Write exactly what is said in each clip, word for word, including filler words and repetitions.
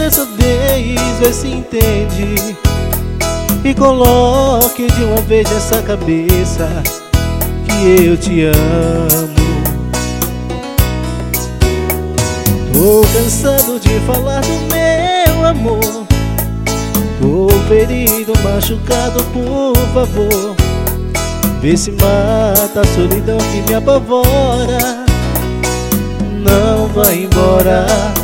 dessa vez, vê se entende e coloque de uma vez nessa cabeça que eu te amo. Tô cansado de falar do meu amor, tô ferido, machucado, por favor, vê se mata a solidão que me apavora. Não vai embora.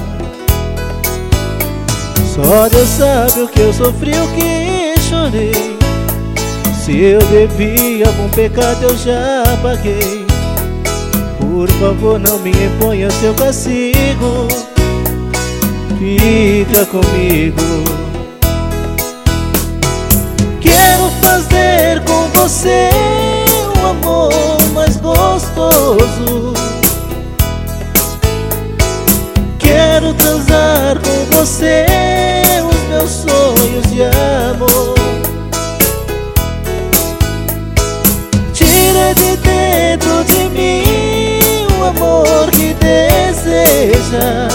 Só Deus sabe o que eu sofri, o que chorei. Se eu devi algum pecado eu já paguei. Por favor, não me imponha seu castigo, fica comigo. Quero fazer com você um amor mais gostoso. Quero transar com você os meus sonhos de amor. Tira de dentro de mim o amor que deseja.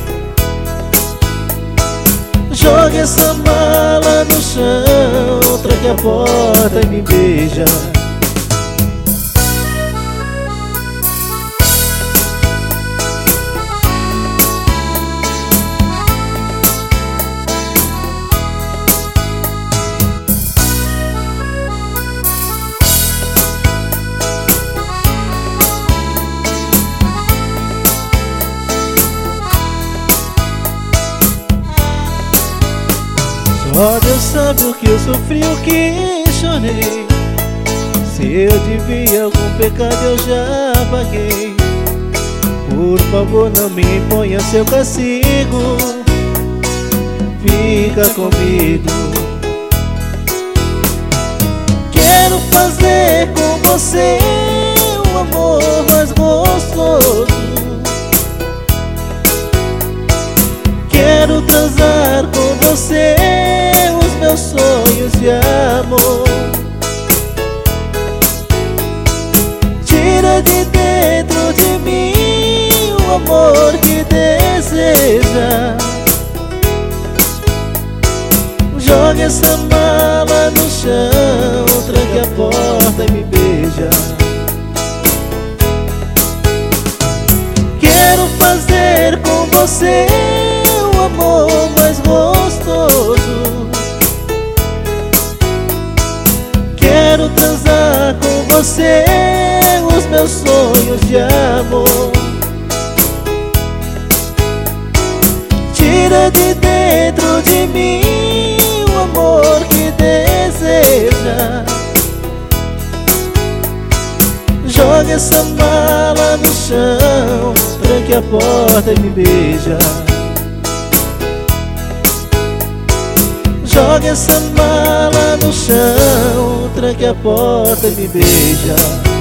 Jogue essa mala no chão, tranque a porta e me beija. Só Deus sabe o que eu sofri, o que chorei. Se eu devia algum pecado eu já paguei. Por favor, não me imponha seu castigo, fica comigo. Quero fazer com você um amor mais gostoso. Quero transar com você os meus sonhos de amor. Tira de dentro de mim o amor que deseja. Jogue essa mala no chão, tranque a porta e me beija. Quero fazer com você um amor mais gostoso. Quero transar com você os meus sonhos de amor. Tira de dentro de mim o amor que deseja. Jogue essa mala no chão, tranque a porta e me beija. Jogue essa mala no chão, tranque a porta e me beija.